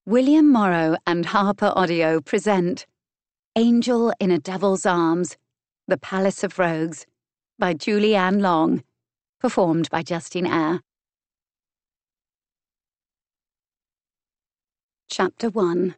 William Morrow and Harper Audio present Angel in a Devil's Arms, The Palace of Rogues, by Julie Anne Long, performed by Justine Eyre. Chapter 1.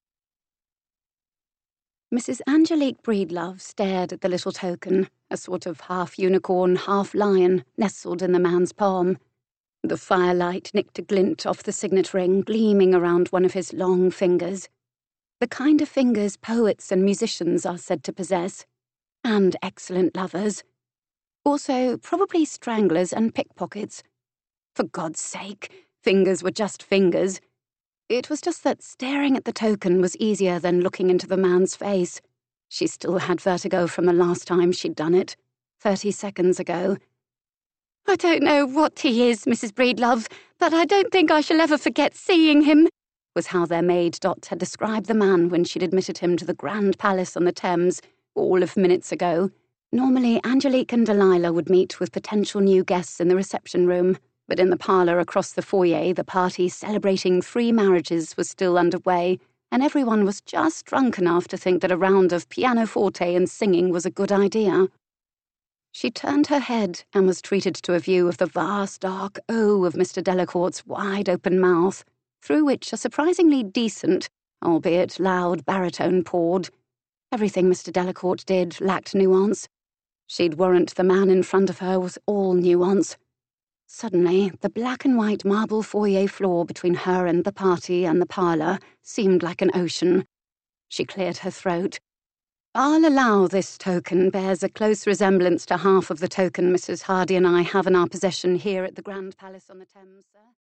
Mrs. Angelique Breedlove stared at the little token, a sort of half-unicorn, half-lion, nestled in the man's palm. The firelight nicked a glint off the signet ring gleaming around one of his long fingers. The kind of fingers poets and musicians are said to possess, and excellent lovers. Also, probably stranglers and pickpockets. For God's sake, fingers were just fingers. It was just that staring at the token was easier than looking into the man's face. She still had vertigo from the last time she'd done it, 30 seconds ago. "I don't know what he is, Mrs. Breedlove, but I don't think I shall ever forget seeing him," was how their maid Dot had described the man when she'd admitted him to the Grand Palace on the Thames, all of minutes ago. Normally, Angelique and Delilah would meet with potential new guests in the reception room, but in the parlour across the foyer, the party celebrating 3 marriages was still underway, and everyone was just drunk enough to think that a round of pianoforte and singing was a good idea. She turned her head and was treated to a view of the vast, dark O of Mr. Delacourt's wide-open mouth, through which a surprisingly decent, albeit loud, baritone poured. Everything Mr. Delacourt did lacked nuance. She'd warrant the man in front of her was all nuance. Suddenly, the black-and-white marble foyer floor between her and the party and the parlour seemed like an ocean. She cleared her throat. "I'll allow this token bears a close resemblance to half of the token Mrs. Hardy and I have in our possession here at the Grand Palace on the Thames, sir."